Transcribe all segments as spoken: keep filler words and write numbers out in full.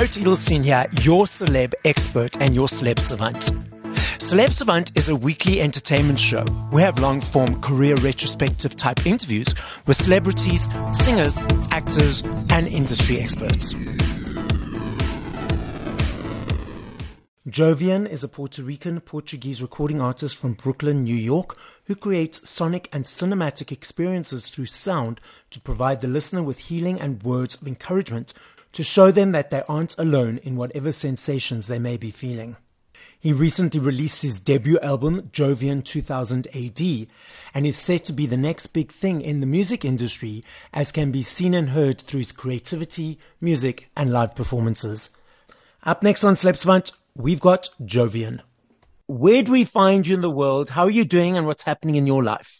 Garrett Edelstein here, your celeb expert and your celeb savant. Celeb Savant is a weekly entertainment show. We have long-form career retrospective type interviews with celebrities, singers, actors, and industry experts. Jovian is a Puerto Rican Portuguese recording artist from Brooklyn, New York, who creates sonic and cinematic experiences through sound to provide the listener with healing and words of encouragement to show them that they aren't alone in whatever sensations they may be feeling. He recently released his debut album, Jovian two thousand A D, and is set to be the next big thing in the music industry, as can be seen and heard through his creativity, music, and live performances. Up next on Celeb Savant, we've got Jovian. Where do we find you in the world? How are you doing and what's happening in your life?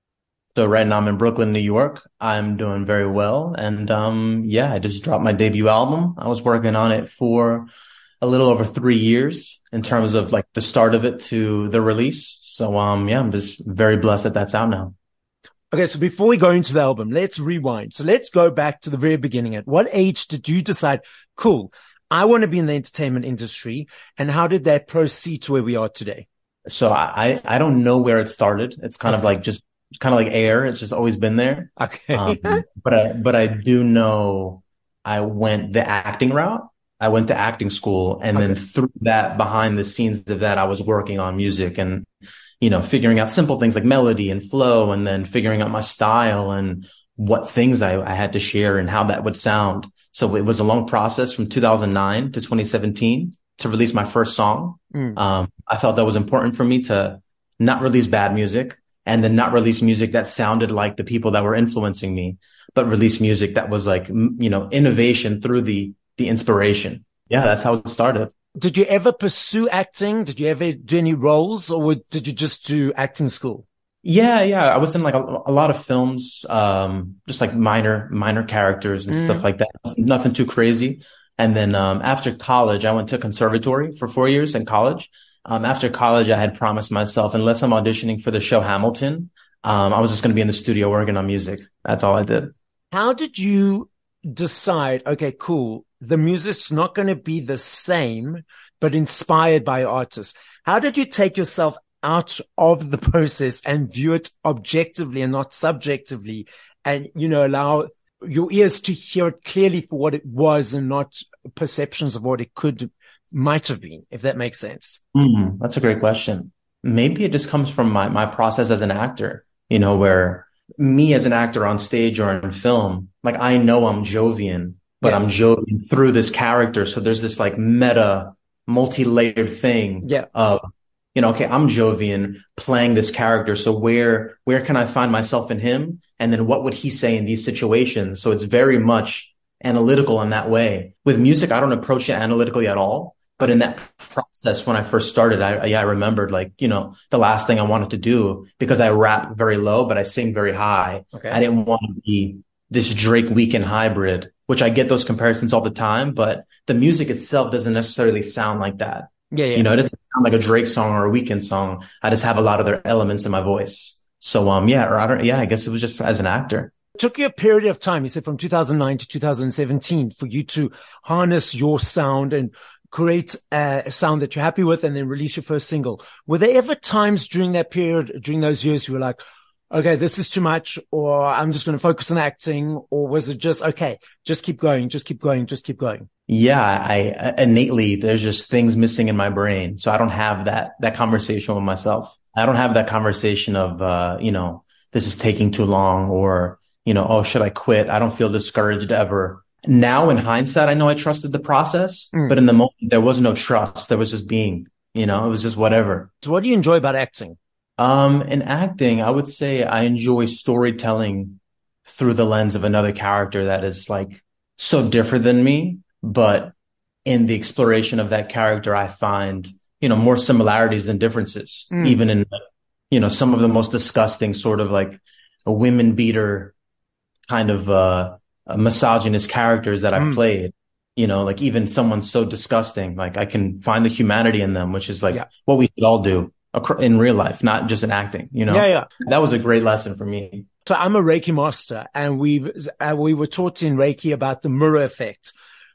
So right now I'm in Brooklyn, New York. I'm doing very well. And um yeah, I just dropped my debut album. I was working on it for a little over three years in terms of like the start of it to the release. So um yeah, I'm just very blessed that that's out now. Okay, so before we go into the album, let's rewind. So let's go back to the very beginning. At what age did you decide, cool, I want to be in the entertainment industry, and how did that proceed to where we are today? So I, I don't know where it started. It's kind of like just kind of like air. It's just always been there. Okay. Um, but I, but I do know I went the acting route. I went to acting school, and okay. then through that, behind the scenes of that, I was working on music and, you know, figuring out simple things like melody and flow, and then figuring out my style and what things I, I had to share and how that would sound. So it was a long process from two thousand nine to twenty seventeen to release my first song. Mm. Um, I felt that was important for me to not release bad music and then not release music that sounded like the people that were influencing me, but release music that was like, you know, innovation through the, the inspiration. Yeah, that's how it started. Did you ever pursue acting? Did you ever do any roles, or did you just do acting school? Yeah, yeah. I was in like a, a lot of films, um, just like minor, minor characters and mm. stuff like that. Nothing too crazy. And then, um, after college, I went to conservatory for four years in college. Um, after college, I had promised myself, unless I'm auditioning for the show Hamilton, um, I was just going to be in the studio working on music. That's all I did. How did you decide, okay, cool, the music's not going to be the same, but inspired by artists? How did you take yourself out of the process and view it objectively and not subjectively, and, you know, allow your ears to hear it clearly for what it was and not perceptions of what it could, might have been, if that makes sense? Mm, that's a great question. Maybe it just comes from my, my process as an actor, you know, where me as an actor on stage or in film, like I know I'm Jovian, but yes. I'm Jovian through this character. So there's this like meta, multi-layered thing yeah. of, you know, okay, I'm Jovian playing this character. So where, where can I find myself in him? And then what would he say in these situations? So it's very much analytical in that way. With music, I don't approach it analytically at all. But in that process, when I first started, I, yeah, I remembered like, you know, the last thing I wanted to do, because I rap very low, but I sing very high. Okay. I didn't want to be this Drake Weeknd hybrid, which I get those comparisons all the time, but the music itself doesn't necessarily sound like that. Yeah, yeah. You know, it doesn't sound like a Drake song or a Weeknd song. I just have a lot of their elements in my voice. So, um, yeah, or I don't, yeah, I guess it was just as an actor. It took you a period of time, you said from two thousand nine to two thousand seventeen, for you to harness your sound and create a sound that you're happy with and then release your first single. Were there ever times during that period, during those years, you were like, okay, this is too much, or I'm just going to focus on acting? Or was it just, okay, just keep going, just keep going, just keep going? Yeah, I innately, there's just things missing in my brain. So I don't have that, that conversation with myself. I don't have that conversation of, uh, you know, this is taking too long, or, you know, oh, should I quit? I don't feel discouraged ever. Now in hindsight, I know I trusted the process, mm. but in the moment, there was no trust. There was just being, you know, it was just whatever. So what do you enjoy about acting? Um, in acting, I would say I enjoy storytelling through the lens of another character that is like so different than me. But in the exploration of that character, I find, you know, more similarities than differences, mm. even in, you know, some of the most disgusting sort of like a women beater kind of, uh, misogynist characters that I've mm. played, you know, like even someone so disgusting, like I can find the humanity in them, which is like yeah. what we should all do in real life, not just in acting, you know? Yeah, yeah. That was a great lesson for me. So I'm a Reiki master, and we uh, we were taught in Reiki about the mirror effect.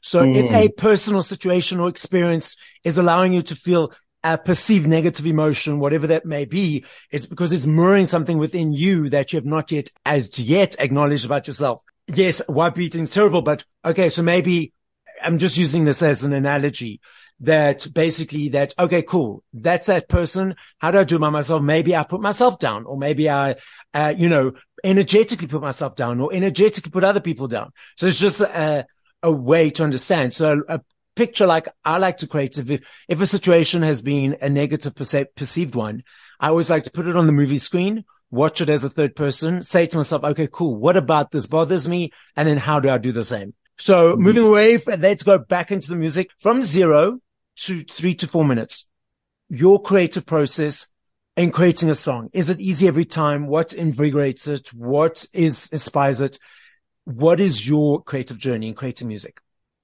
So Mm. if a personal situation or experience is allowing you to feel a perceived negative emotion, whatever that may be, it's because it's mirroring something within you that you have not yet as yet acknowledged about yourself. Yes, wife beating is terrible, but okay, so maybe I'm just using this as an analogy that basically that, okay, cool. That's that person. How do I do it by myself? Maybe I put myself down, or maybe I, uh, you know, energetically put myself down, or energetically put other people down. So it's just a, a way to understand. So a picture like I like to create, if, if a situation has been a negative perce- perceived one, I always like to put it on the movie screen, watch it as a third person, say to myself, okay, cool. What about this bothers me? And then how do I do the same? So Mm-hmm. moving away, let's go back into the music from zero to three to four minutes. Your creative process in creating a song. Is it easy every time? What invigorates it? What is inspires it? What is your creative journey in creating music?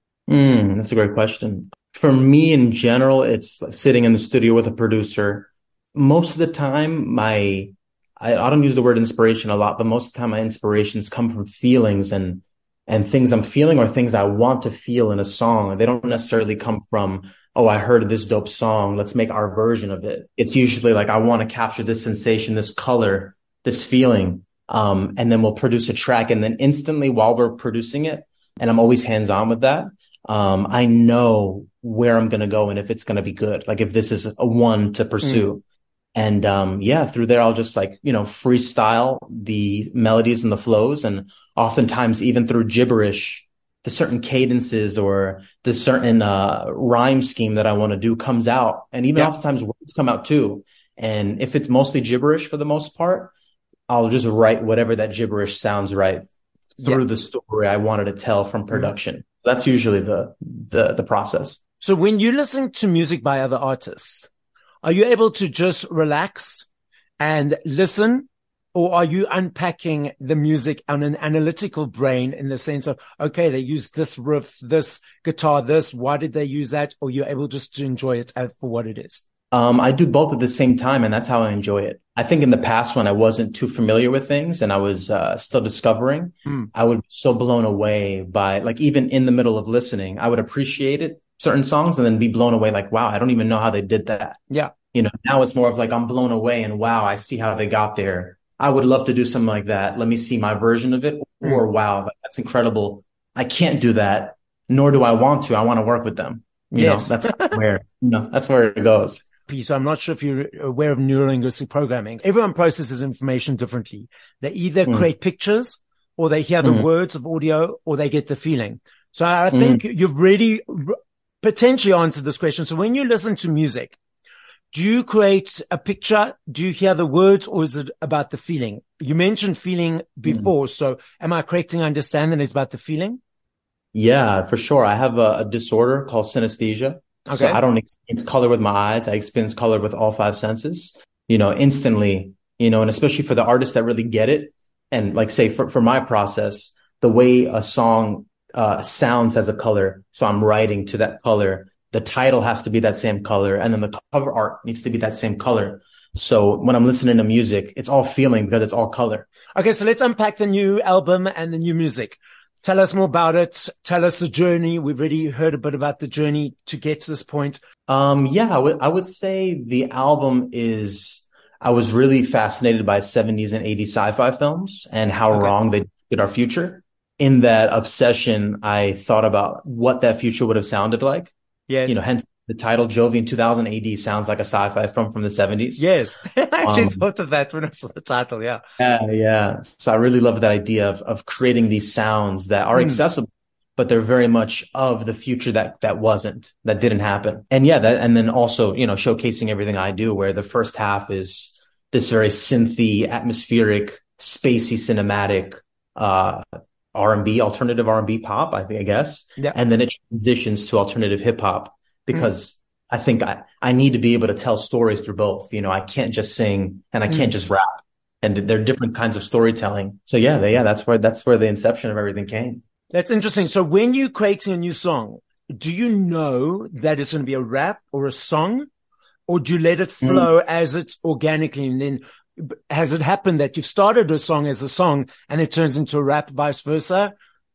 Mm, that's a great question. For me, in general, it's like sitting in the studio with a producer. Most of the time, my I, I don't use the word inspiration a lot, but most of the time, my inspirations come from feelings and and things I'm feeling or things I want to feel in a song. They don't necessarily come from, oh, I heard this dope song, let's make our version of it. It's usually like, I want to capture this sensation, this color, this feeling, um, and then we'll produce a track. And then instantly, while we're producing it, and I'm always hands on with that. Um, I know where I'm going to go and if it's going to be good, like if this is a one to pursue. Mm. And, um, yeah, through there, I'll just like, you know, freestyle the melodies and the flows. And oftentimes, even through gibberish, the certain cadences or the certain, uh, rhyme scheme that I want to do comes out. And even yeah. oftentimes words come out too. And if it's mostly gibberish for the most part, I'll just write whatever that gibberish sounds right through yeah. the story I wanted to tell from production. Mm. That's usually the, the, the process. So when you listen to music by other artists, are you able to just relax and listen, or are you unpacking the music on an analytical brain in the sense of, okay, they used this riff, this guitar, this, why did they use that? Or you're able just to enjoy it for what it is? Um, I do both at the same time, and that's how I enjoy it. I think in the past, when I wasn't too familiar with things and I was uh, still discovering, mm. I would be so blown away by, like, even in the middle of listening, I would appreciate it, certain songs, and then be blown away like, wow, I don't even know how they did that. Yeah. You know, now it's more of like, I'm blown away and wow, I see how they got there. I would love to do something like that. Let me see my version of it. Mm. Or wow, that's incredible. I can't do that, nor do I want to. I want to work with them. You yes. know, that's where, you know, that's where it goes. So I'm not sure if you're aware of neurolinguistic programming. Everyone processes information differently. They either mm. create pictures, or they hear the mm. words of audio, or they get the feeling. So I think mm. you've really potentially answered this question. So when you listen to music, do you create a picture? Do you hear the words, or is it about the feeling? You mentioned feeling before. Mm. So am I correct in understanding it's about the feeling? Yeah, for sure. I have a, a disorder called synesthesia. Okay. So I don't experience color with my eyes. I experience color with all five senses, you know, instantly, you know, and especially for the artists that really get it. And like, say for, for my process, the way a song, uh, sounds as a color. So I'm writing to that color. The title has to be that same color. And then the cover art needs to be that same color. So when I'm listening to music, it's all feeling because it's all color. Okay. So let's unpack the new album and the new music. Tell us more about it. Tell us the journey. We've already heard a bit about the journey to get to this point. Um, yeah, I would, I would say the album is, I was really fascinated by seventies and eighties sci-fi films and how okay. wrong they did our future. In that obsession, I thought about what that future would have sounded like. Yes. You know, hence the title Jovi in two thousand A D sounds like a sci-fi film from the seventies. Yes. I actually um, thought of that when I saw the title. Yeah. Yeah. Yeah. So I really love that idea of, of creating these sounds that are mm. accessible, but they're very much of the future that, that wasn't, that didn't happen. And yeah, that, and then also, you know, showcasing everything I do, where the first half is this very synthy, atmospheric, spacey, cinematic, uh, R and B, alternative R and B pop, I think, I guess. Yeah. And then it transitions to alternative hip hop because mm. I think I, I need to be able to tell stories through both. You know, I can't just sing and I can't mm. just rap, and there are different kinds of storytelling. So yeah, they, yeah, that's where, that's where the inception of everything came. That's interesting. So when you're creating a new song, do you know that it's going to be a rap or a song, or do you let it flow mm. as it's organically? And then has it happened that you've started a song as a song and it turns into a rap, vice versa?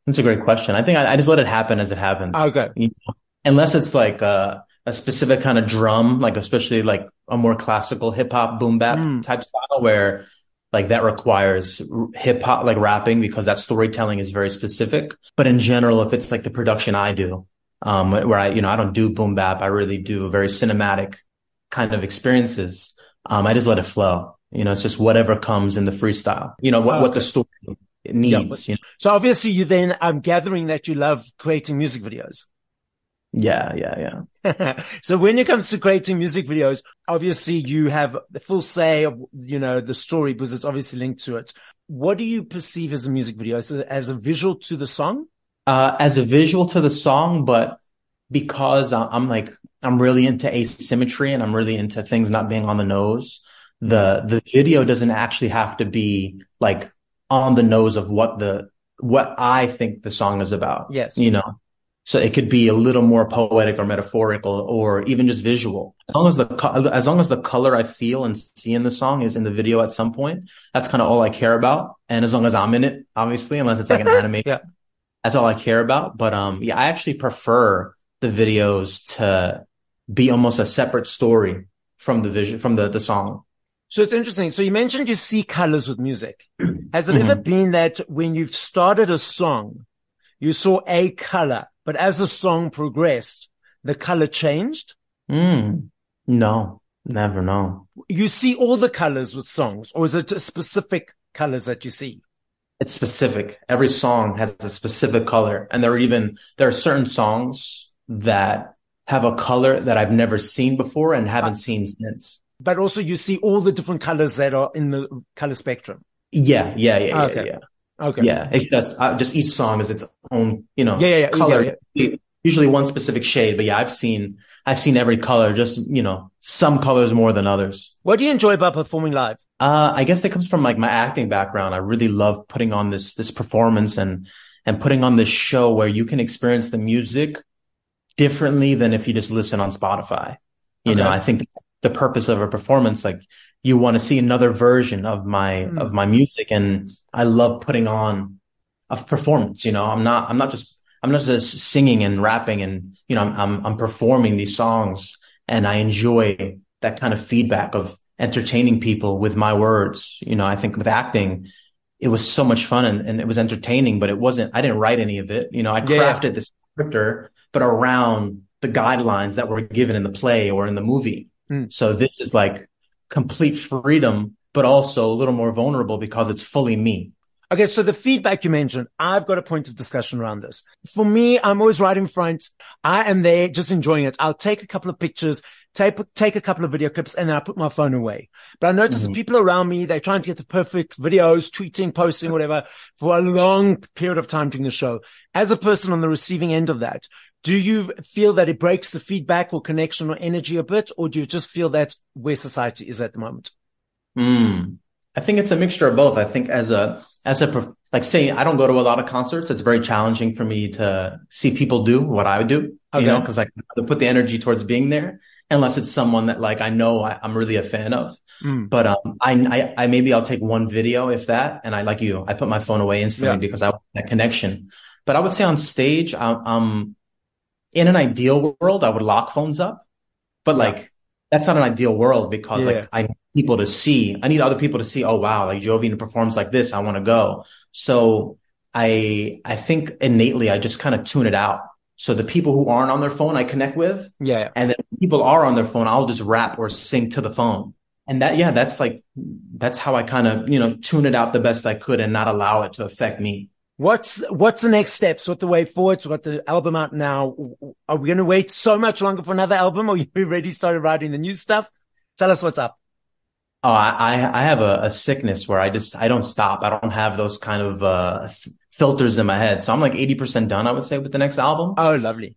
That's a great question. I think I, I just let it happen as it happens. Okay. You know, unless it's like a, a specific kind of drum, like especially like a more classical hip hop boom bap Mm. type style where like that requires hip hop, like rapping, because that storytelling is very specific. But in general, if it's like the production I do, um, where I, you know, I don't do boom bap, I really do very cinematic kind of experiences. Um, I just let it flow. You know, it's just whatever comes in the freestyle, you know, what, Oh, what the okay. story Yeah. But, needs, you know? so obviously you then, I'm gathering that you love creating music videos. Yeah, yeah, yeah. So when it comes to creating music videos, obviously you have the full say of, you know, the story because it's obviously linked to it. What do you perceive as a music video? As a, as a visual to the song? Uh, as a visual to the song, but because I- I'm like, I'm really into asymmetry and I'm really into things not being on the nose. The, the video doesn't actually have to be like on the nose of what the, what I think the song is about, Yes. you know? So it could be a little more poetic or metaphorical or even just visual. As long as the, co- as long as the color I feel and see in the song is in the video at some point, that's kind of all I care about. And as long as I'm in it, obviously, unless it's like an animation, Yeah. that's all I care about. But, um, yeah, I actually prefer the videos to be almost a separate story from the vision, from the, the song. So it's interesting. So you mentioned you see colors with music. Has it ever hmm been that when you've started a song, you saw a color, but as the song progressed, the color changed? Mm. No, never, no. You see all the colors with songs, or is it just specific colors that you see? It's specific. Every song has a specific color. And there are even, there are certain songs that have a color that I've never seen before and Uh, haven't seen since. but also you see all the different colors that are in the color spectrum. Yeah, yeah, yeah, yeah, Okay. yeah. Okay. Yeah. It's just, uh, just each song is its own, you Yeah. know, Yeah. Yeah. Yeah. color. Yeah. Usually one specific shade, but yeah, I've seen, I've seen every color, just, you know, some colors more than others. What do you enjoy about performing live? Uh, I guess it comes from like my acting background. I really love putting on this, this performance and, and putting on this show where you can experience the music differently than if you just listen on Spotify. You know, Okay. I think the purpose of a performance, like you want to see another version of my, Hmm. of my music. And I love putting on a performance. You know, I'm not, I'm not just, I'm not just singing and rapping and, you know, I'm, I'm, I'm performing these songs and I enjoy that kind of feedback of entertaining people with my words. You know, I think with acting, it was so much fun and, and it was entertaining, but it wasn't, I didn't write any of it. You know, I Yeah. Yeah. crafted this character, but around the guidelines that were given in the play or in the movie. Hmm. So this is like complete freedom, but also a little more vulnerable because it's fully me. Okay, so the feedback you mentioned, I've got a point of discussion around this. For me, I'm always right in front. I am there just enjoying it. I'll take a couple of pictures, take, take a couple of video clips, and then I put my phone away. But I notice the Mhm. people around me, they're trying to get the perfect videos, tweeting, posting, whatever, for a long period of time during the show. As a person on the receiving end of that, do you feel that it breaks the feedback or connection or energy a bit, or do you just feel that's where society is at the moment? Mm. I think it's a mixture of both. I think as a, as a, prof- like say, I don't go to a lot of concerts. It's very challenging for me to see people do what I would do, Okay. you know, cause I to put the energy towards being there unless it's someone that like I know I, I'm really a fan of. Mm. But, um, I, I, I, maybe I'll take one video if that. And I, like you, I put my phone away instantly Yeah. because I want that connection. But I would say on stage, I'm, I'm in an ideal world, I would lock phones up, but Yeah. like, that's not an ideal world because Yeah. like I need people to see, I need other people to see, oh wow, like Jovine performs like this. I want to go. So I, I think innately I just kind of tune it out. So the people who aren't on their phone, I connect with. Yeah. And then when people are on their phone, I'll just rap or sing to the phone. And that, yeah, that's like, that's how I kind of, you know, tune it out the best I could and not allow it to affect me. What's what's the next steps? What the way forward? So, got the album out now. Are we going to wait so much longer for another album, or you already started writing the new stuff? Tell us what's up. Oh, I, I have a, a sickness where I just, I don't stop. I don't have those kind of, uh, f- filters in my head. So I'm like eighty percent done, I would say, with the next album. Oh, lovely.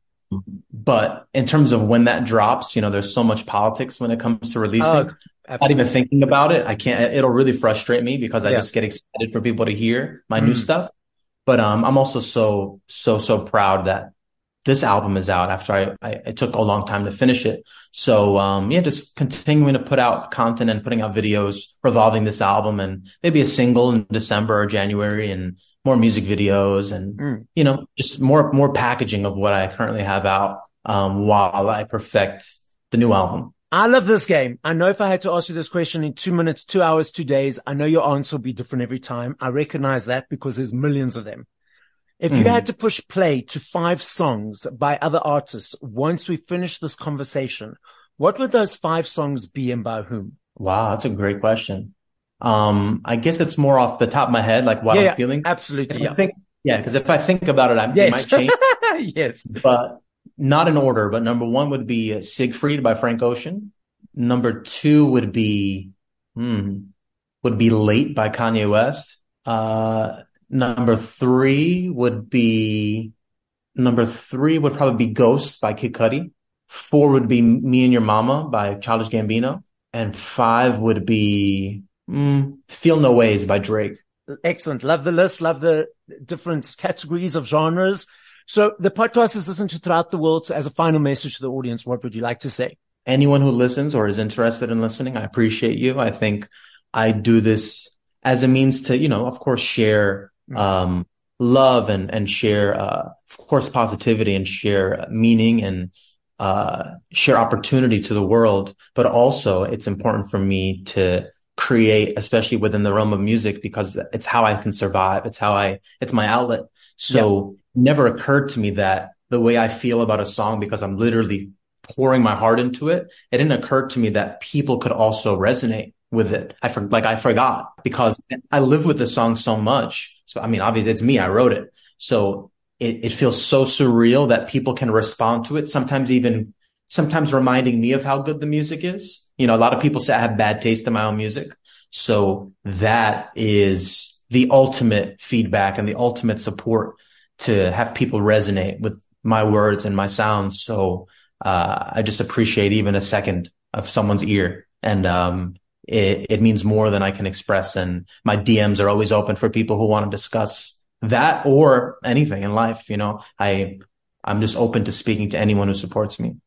But in terms of when that drops, you know, there's so much politics when it comes to releasing. Oh, Not absolutely. even thinking about it. I can't, it'll really frustrate me because I Yeah. just get excited for people to hear my new Mm. stuff. But, um, I'm also so, so, so proud that this album is out after I, I, it took a long time to finish it. So, um, yeah, just continuing to put out content and putting out videos revolving this album, and maybe a single in December or January, and more music videos, and, mm. you know, just more, more packaging of what I currently have out, um, while I perfect the new album. I love this game. I know if I had to ask you this question in two minutes, two hours, two days, I know your answer will be different every time. I recognize that because there's millions of them. If you mm. had to push play to five songs by other artists once we finish this conversation, what would those five songs be and by whom? Wow, that's a great question. Um, I guess it's more off the top of my head, like what yeah, I'm feeling. Absolutely. Yeah, think, yeah, because if I think about it, I, yes. it might change. Yes. But not in order, but number one would be Siegfried by Frank Ocean. Number two would be, hmm, would be Late by Kanye West. Uh, number three would be, number three would probably be Ghosts by Kid Cudi. Four would be Me and Your Mama by Childish Gambino. And five would be, mm, Feel No Ways by Drake. Excellent. Love the list. Love the different categories of genres. So the podcast is listened to throughout the world. So as a final message to the audience, what would you like to say? Anyone who listens or is interested in listening, I appreciate you. I think I do this as a means to, you know, of course, share, um, love and, and share, uh, of course, positivity, and share meaning, and, uh, share opportunity to the world. But also it's important for me to create, especially within the realm of music, because it's how I can survive. It's how I, it's my outlet. So yeah. Never occurred to me that the way I feel about a song, because I'm literally pouring my heart into it, it didn't occur to me that people could also resonate with it. I for, like, I forgot, because I live with the song so much. So, I mean, obviously it's me, I wrote it. So it, it feels so surreal that people can respond to it. Sometimes even, sometimes reminding me of how good the music is. You know, a lot of people say I have bad taste in my own music. So that is the ultimate feedback and the ultimate support, to have people resonate with my words and my sounds. So, uh, I just appreciate even a second of someone's ear. And, um, it, it means more than I can express. And my D Ms are always open for people who want to discuss that or anything in life. You know, I, I'm just open to speaking to anyone who supports me.